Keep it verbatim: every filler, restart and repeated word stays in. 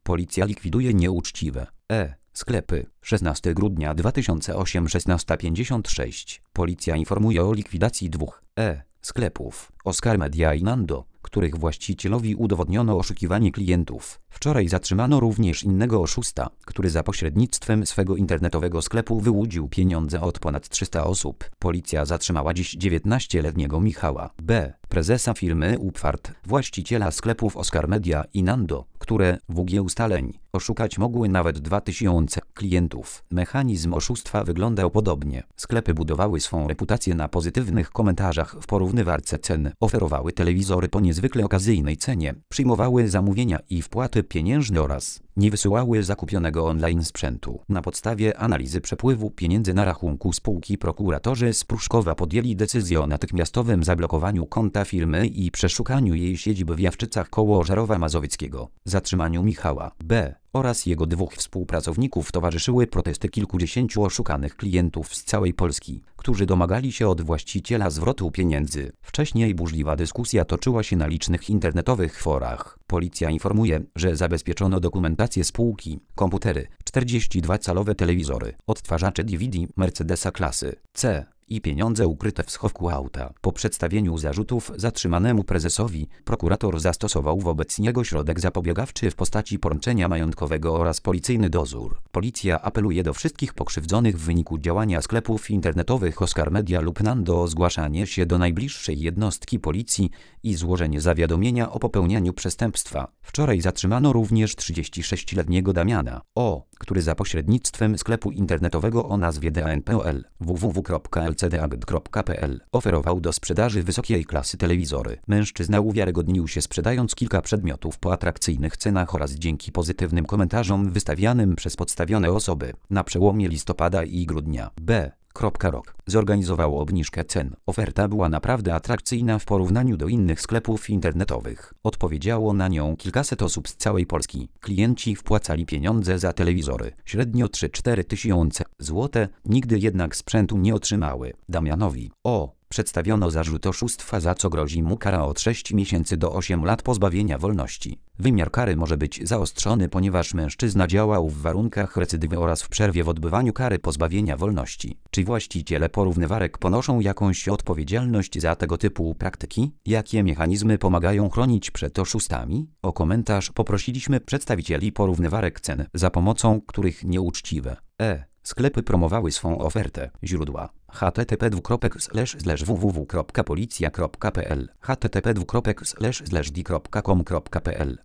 Policja likwiduje nieuczciwe e. sklepy. szesnastego grudnia dwa tysiące ósmego, szesnasta pięćdziesiąt sześć. Policja informuje o likwidacji dwóch e. sklepów, Oscar Media i Nando, których właścicielowi udowodniono oszukiwanie klientów. Wczoraj zatrzymano również innego oszusta, który za pośrednictwem swego internetowego sklepu wyłudził pieniądze od ponad trzystu osób. Policja zatrzymała dziś dziewiętnastoletniego Michała B., prezesa firmy Upfart, właściciela sklepów Oscar Media i Nando, które, według ustaleń, oszukać mogły nawet dwa tysiące klientów. Mechanizm oszustwa wyglądał podobnie. Sklepy budowały swą reputację na pozytywnych komentarzach w porównywarce cen, oferowały telewizory po niezwykle okazyjnej cenie, przyjmowały zamówienia i wpłaty pieniężne oraz nie wysyłały zakupionego online sprzętu. Na podstawie analizy przepływu pieniędzy na rachunku spółki prokuratorzy z Pruszkowa podjęli decyzję o natychmiastowym zablokowaniu konta firmy i przeszukaniu jej siedziby w Jawczycach koło Żarowa Mazowieckiego. Zatrzymaniu Michała B. oraz jego dwóch współpracowników towarzyszyły protesty kilkudziesięciu oszukanych klientów z całej Polski, którzy domagali się od właściciela zwrotu pieniędzy. Wcześniej burzliwa dyskusja toczyła się na licznych internetowych forach. Policja informuje, że zabezpieczono dokumentację spółki, komputery, czterdziestodwucalowe telewizory, odtwarzacze D V D Mercedesa klasy C i pieniądze ukryte w schowku auta. Po przedstawieniu zarzutów zatrzymanemu prezesowi, prokurator zastosował wobec niego środek zapobiegawczy w postaci poręczenia majątkowego oraz policyjny dozór. Policja apeluje do wszystkich pokrzywdzonych w wyniku działania sklepów internetowych Oscar Media lub Nando o zgłaszanie się do najbliższej jednostki policji i złożenie zawiadomienia o popełnianiu przestępstwa. Wczoraj zatrzymano również trzydziestosześcioletniego Damiana O., który za pośrednictwem sklepu internetowego o nazwie D A N P O L w w w kropka l c d a g d kropka p l oferował do sprzedaży wysokiej klasy telewizory. Mężczyzna uwiarygodnił się, sprzedając kilka przedmiotów po atrakcyjnych cenach oraz dzięki pozytywnym komentarzom wystawianym przez podstawione osoby. Na przełomie listopada i grudnia B. Rok zorganizowało obniżkę cen. Oferta była naprawdę atrakcyjna w porównaniu do innych sklepów internetowych. Odpowiedziało na nią kilkaset osób z całej Polski. Klienci wpłacali pieniądze za telewizory, średnio trzy cztery tysiące złotych, nigdy jednak sprzętu nie otrzymały. Damianowi O. przedstawiono zarzut oszustwa, za co grozi mu kara od sześciu miesięcy do ośmiu lat pozbawienia wolności. Wymiar kary może być zaostrzony, ponieważ mężczyzna działał w warunkach recydywy oraz w przerwie w odbywaniu kary pozbawienia wolności. Czy właściciele porównywarek ponoszą jakąś odpowiedzialność za tego typu praktyki? Jakie mechanizmy pomagają chronić przed oszustami? O komentarz poprosiliśmy przedstawicieli porównywarek cen, za pomocą których nieuczciwe e. sklepy promowały swą ofertę. Źródła: h t t p dwukropek slash slash w w w kropka policja kropka p l, h t t p dwukropek slash slash d kropka com kropka p l.